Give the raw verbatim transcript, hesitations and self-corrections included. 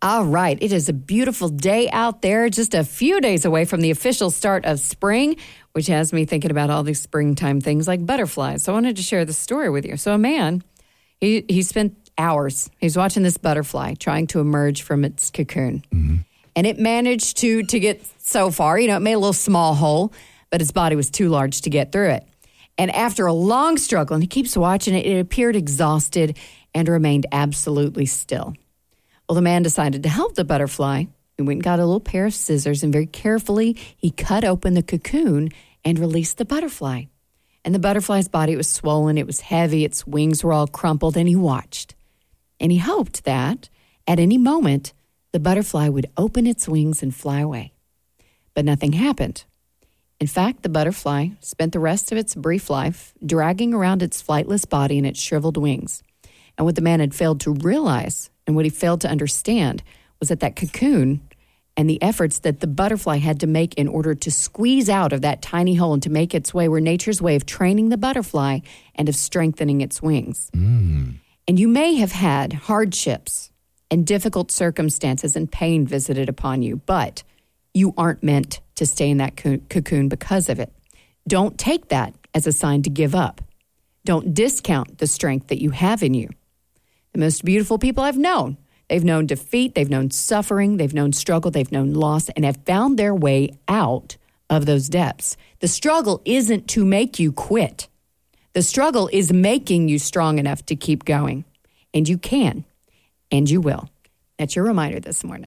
All right. It is a beautiful day out there, just a few days away from the official start of spring, which has me thinking about all these springtime things like butterflies. So I wanted to share this story with you. So a man, he, he spent hours, he's watching this butterfly trying to emerge from its cocoon. Mm-hmm. And it managed to, to get so far. You know, it made a little small hole, but its body was too large to get through it. And after a long struggle, and he keeps watching it, it appeared exhausted and remained absolutely still. Well, the man decided to help the butterfly. He went and got a little pair of scissors, and very carefully, he cut open the cocoon and released the butterfly. And the butterfly's body was swollen, it was heavy, its wings were all crumpled, and he watched. And he hoped that, at any moment, the butterfly would open its wings and fly away. But nothing happened. In fact, the butterfly spent the rest of its brief life dragging around its flightless body and its shriveled wings. And what the man had failed to realize, and what he failed to understand, was that that cocoon and the efforts that the butterfly had to make in order to squeeze out of that tiny hole and to make its way were nature's way of training the butterfly and of strengthening its wings. Mm. And you may have had hardships and difficult circumstances and pain visited upon you, but you aren't meant to stay in that co- cocoon because of it. Don't take that as a sign to give up. Don't discount the strength that you have in you. The most beautiful people I've known, they've known defeat, they've known suffering, they've known struggle, they've known loss, and have found their way out of those depths. The struggle isn't to make you quit. The struggle is making you strong enough to keep going. And you can, and you will. That's your reminder this morning.